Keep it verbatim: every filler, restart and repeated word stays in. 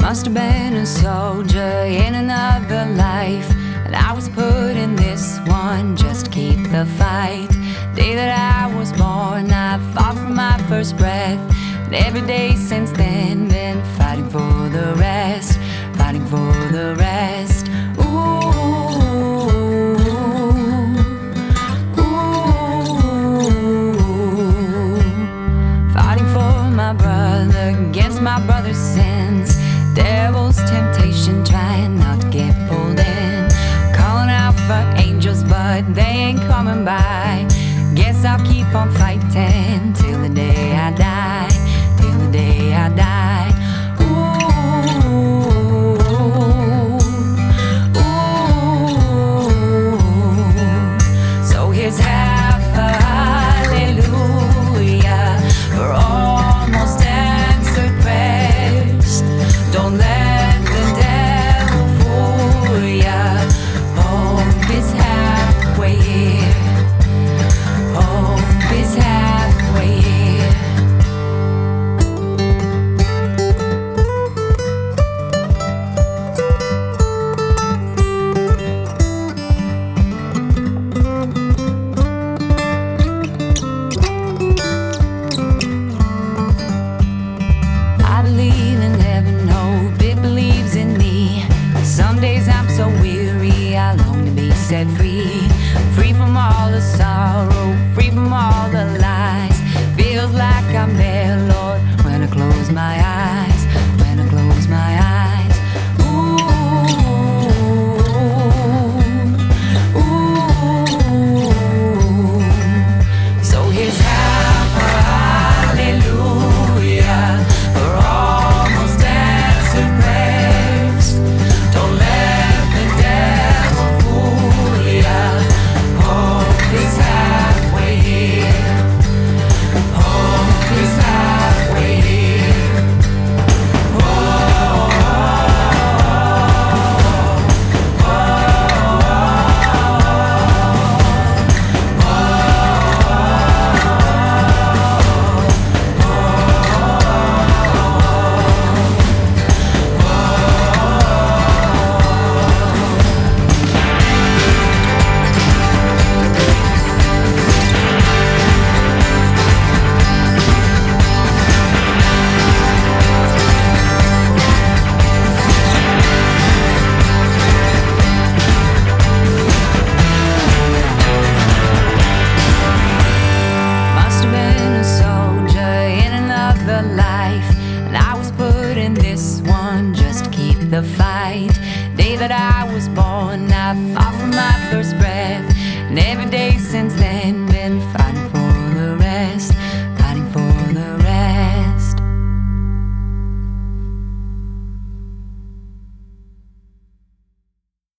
Must have been a soldier in another life, and I was put in this one just to keep the fight. Day that I was born, I fought for my first breath, and every day since then been fighting for the rest, fighting for the rest. Ooh, ooh, fighting for my brother against my brother's sins. Devil's temptation, trying not to get pulled in. Calling out for angels, but they ain't coming by. Guess I'll keep on fighting till the day I die, till the day I die. Ooh, ooh. So here's half a hallelujah for almost answered prayers. Don't let the devil fool ya. Hope is halfway here. Hope is halfway here. I believe in heaven, hope it believes in me. Some days I'm so weary, I long to be set free. Free from all the sorrow, free from all the lies. Feels like I'm there, Lord, when I close my eyes.